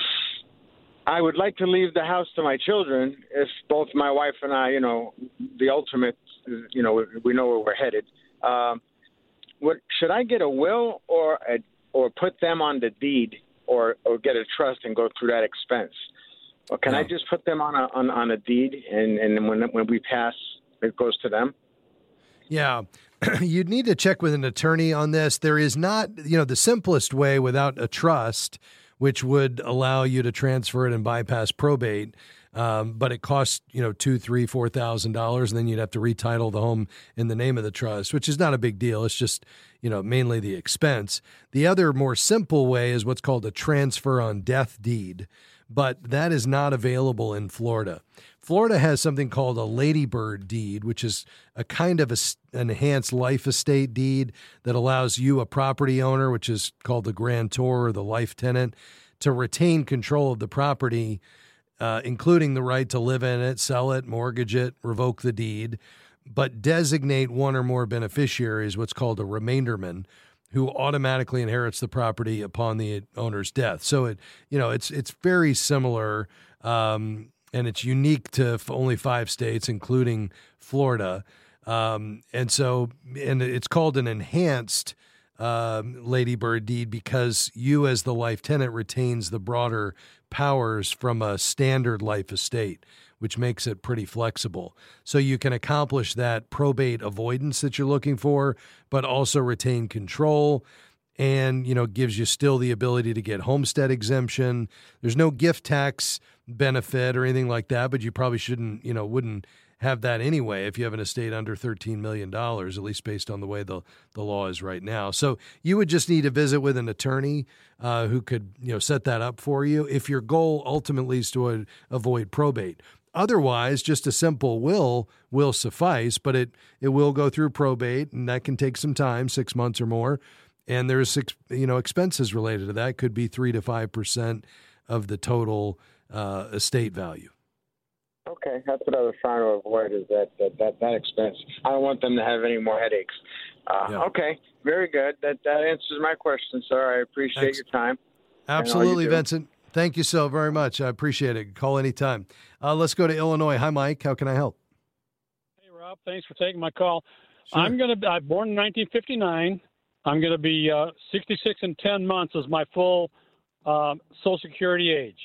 I would like to leave the house to my children if both my wife and I, you know, the ultimate, you know, we know where we're headed. Um, what should I get a will or a, or put them on the deed? Or, or get a trust and go through that expense? Or can yeah. I just put them on a on, on a deed, and, and when when we pass, it goes to them? Yeah, you'd need to check with an attorney on this. There is not, you know, the simplest way without a trust, which would allow you to transfer it and bypass probate. Um, but it costs, you know, two, three, four thousand dollars, and then you'd have to retitle the home in the name of the trust, which is not a big deal. It's just, you know, mainly the expense. The other more simple way is what's called a transfer on death deed, but that is not available in Florida. Florida has something called a ladybird deed, which is a kind of a, an enhanced life estate deed that allows you, a property owner, which is called the grantor or the life tenant, to retain control of the property, Uh, including the right to live in it, sell it, mortgage it, revoke the deed, but designate one or more beneficiaries, what's called a remainderman, who automatically inherits the property upon the owner's death. So it, you know, it's it's very similar, um, and it's unique to f- only five states, including Florida. Um, and so, and it's called an enhanced um, ladybird deed because you, as the life tenant, retains the broader powers from a standard life estate, which makes it pretty flexible. So you can accomplish that probate avoidance that you're looking for, but also retain control, and, you know, gives you still the ability to get homestead exemption. There's no gift tax benefit or anything like that, but you probably shouldn't, you know, wouldn't have that anyway if you have an estate under thirteen million dollars, at least based on the way the, the law is right now. So you would just need to visit with an attorney uh, who could, you know, set that up for you if your goal ultimately is to uh, avoid probate. Otherwise, just a simple will will suffice, but it, it will go through probate, and that can take some time, six months or more. And there's six, you know, expenses related to that. It could be three to five percent of the total uh, estate value. Okay, that's what I was trying to avoid, is that that, that, that expense. I don't want them to have any more headaches. Uh, yeah. Okay, very good. That that answers my question, sir. I appreciate Thanks. your time. Absolutely, you Vincent. Thank you so very much. I appreciate it. Call anytime. Uh, let's go to Illinois. Hi, Mike. How can I help? Hey, Rob. Thanks for taking my call. Sure. I'm going to. I was born in nineteen fifty-nine. I'm going to be uh, sixty-six in ten months as my full um, Social Security age.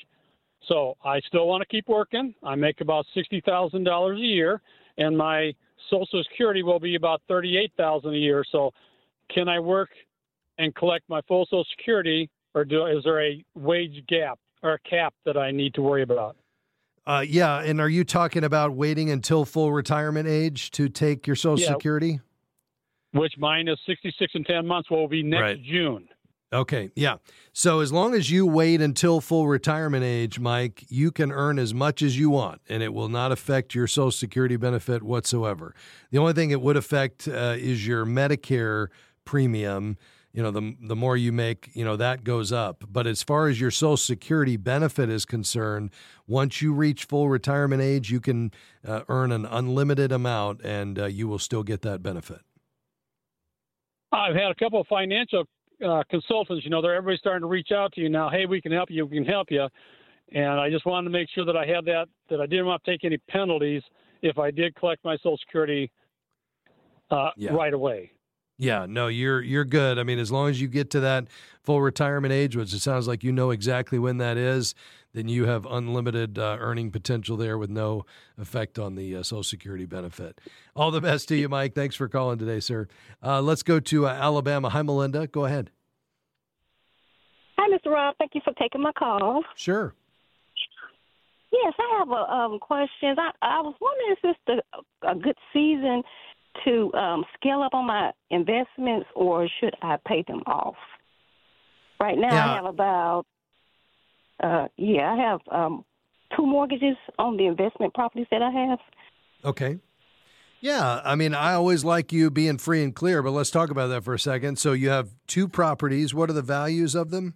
So I still want to keep working. I make about sixty thousand dollars a year, and my Social Security will be about thirty-eight thousand dollars a year. So can I work and collect my full Social Security, or do, is there a wage gap or a cap that I need to worry about? Uh, yeah, and are you talking about waiting until full retirement age to take your Social Yeah. Security? Which mine is sixty-six in ten months, will be next Right. June. Okay, yeah. So as long as you wait until full retirement age, Mike, you can earn as much as you want, and it will not affect your Social Security benefit whatsoever. The only thing it would affect uh, is your Medicare premium, you know, the the more you make, you know, that goes up. But as far as your Social Security benefit is concerned, once you reach full retirement age, you can uh, earn an unlimited amount, and uh, you will still get that benefit. I've had a couple of financial uh, consultants. You know, they're everybody's starting to reach out to you now. Hey, we can help you. We can help you. And I just wanted to make sure that I had that, that I didn't want to take any penalties if I did collect my Social Security uh, Yeah. right away. Yeah, no, you're you're good. I mean, as long as you get to that full retirement age, which it sounds like you know exactly when that is, then you have unlimited uh, earning potential there with no effect on the uh, Social Security benefit. All the best to you, Mike. Thanks for calling today, sir. Uh, let's go to uh, Alabama. Hi, Melinda. Go ahead. Hi, Mister Rob. Thank you for taking my call. Sure. Yes, I have a um, questions. I, I was wondering, is this the, a good season to um, scale up on my investments, or should I pay them off? Right now, Yeah. I have about, uh, yeah, I have um, two mortgages on the investment properties that I have. Okay. Yeah, I mean, I always like you being free and clear, but let's talk about that for a second. So you have two properties. What are the values of them?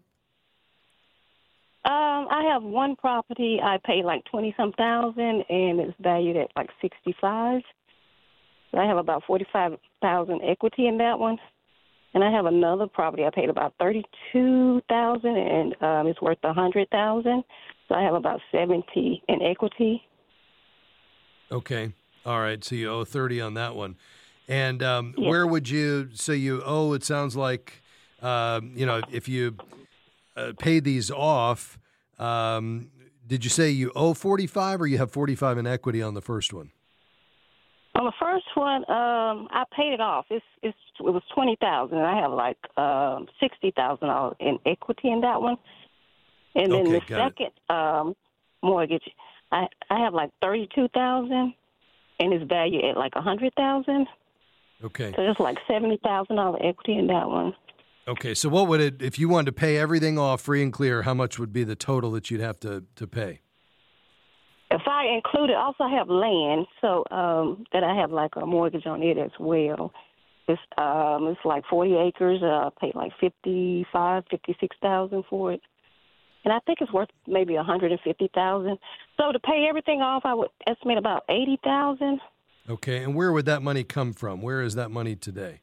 Um, I have one property. I paid like twenty some thousand, and it's valued at like sixty five. I have about forty five thousand equity in that one, and I have another property. I paid about thirty two thousand, and um, it's worth a hundred thousand. So I have about seventy in equity. Okay. All right. So you owe thirty on that one. And um, where would you, so you owe, it sounds like, um, you know, if you uh, pay these off, um, did you say you owe forty-five or you have forty-five in equity on the first one? On the first one, um, I paid it off. It's, it's it was twenty thousand, and I have like um, sixty thousand dollars in equity in that one. And then Okay, the got it. second um, mortgage, I I have like thirty two thousand, and it's valued at like a hundred thousand. Okay. So it's like seventy thousand dollar equity in that one. Okay. So what would it, if you wanted to pay everything off free and clear, how much would be the total that you'd have to, to pay? If I include it, also I have land, so um, that I have like a mortgage on it as well. It's um, it's like forty acres. Uh, I paid like fifty five, fifty six thousand for it, and I think it's worth maybe a hundred and fifty thousand. So to pay everything off, I would estimate about eighty thousand. Okay. And where would that money come from? Where is that money today?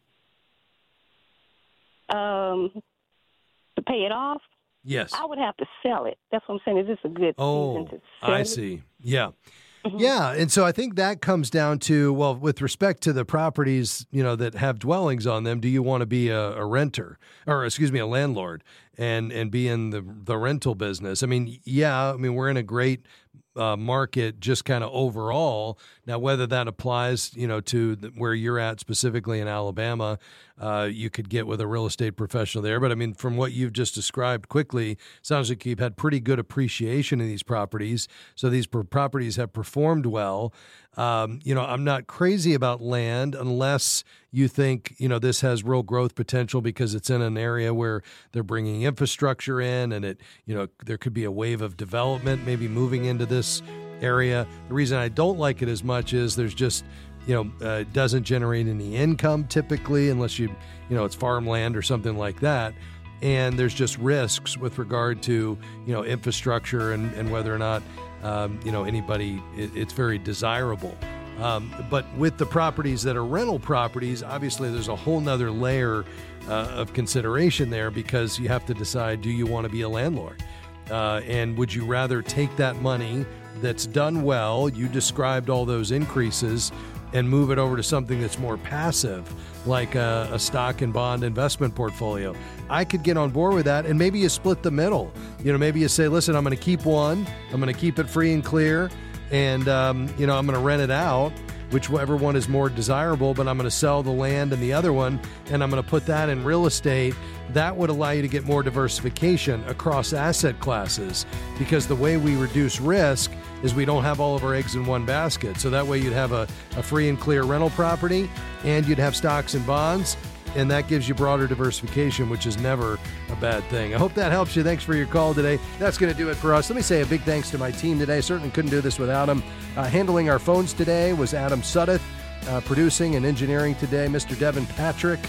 Um, to pay it off. Yes. I would have to sell it. That's what I'm saying. Is this a good Oh, season to sell I it? see. Yeah. Yeah. And so I think that comes down to, well, with respect to the properties, you know, that have dwellings on them, do you want to be a, a renter or, excuse me, a landlord and, and be in the, the rental business? I mean, yeah, I mean, we're in a great uh, market just kind of overall. Now, whether that applies, you know, to the, where you're at specifically in Alabama, uh, you could get with a real estate professional there. But I mean, from what you've just described quickly, sounds like you've had pretty good appreciation in these properties. So these pro- properties have performed well. Um, you know, I'm not crazy about land unless you think, you know, this has real growth potential because it's in an area where they're bringing infrastructure in and it, you know, there could be a wave of development maybe moving into this area. The reason I don't like it as much is there's just, you know, uh, it doesn't generate any income typically unless you, you know, it's farmland or something like that. And there's just risks with regard to, you know, infrastructure and, and whether or not, um, you know, anybody, it, it's very desirable. Um, but with the properties that are rental properties, obviously there's a whole nother layer uh, of consideration there because you have to decide, do you want to be a landlord? Uh, and would you rather take that money that's done well, you described all those increases, and move it over to something that's more passive, like a, a stock and bond investment portfolio? I could get on board with that, and maybe you split the middle. You know, maybe you say, listen, I'm going to keep one, I'm going to keep it free and clear, and, um, you know, I'm going to rent it out, whichever one is more desirable, but I'm going to sell the land and the other one, and I'm going to put that in real estate. That would allow you to get more diversification across asset classes, because the way we reduce risk is we don't have all of our eggs in one basket. So that way you'd have a, a free and clear rental property, and you'd have stocks and bonds, and that gives you broader diversification, which is never a bad thing. I hope that helps you. Thanks for your call today. That's going to do it for us. Let me say a big thanks to my team today. Certainly couldn't do this without them. Uh, handling our phones today was Adam Suddeth. Uh, producing and engineering today, Mister Devin Patrick.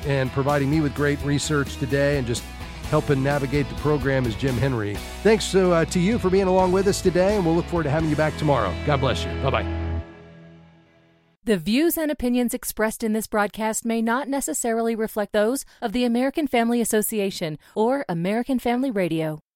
and providing me with great research today and just helping navigate the program is Jim Henry. Thanks to, uh, to you for being along with us today, and we'll look forward to having you back tomorrow. God bless you. Bye-bye. The views and opinions expressed in this broadcast may not necessarily reflect those of the American Family Association or American Family Radio.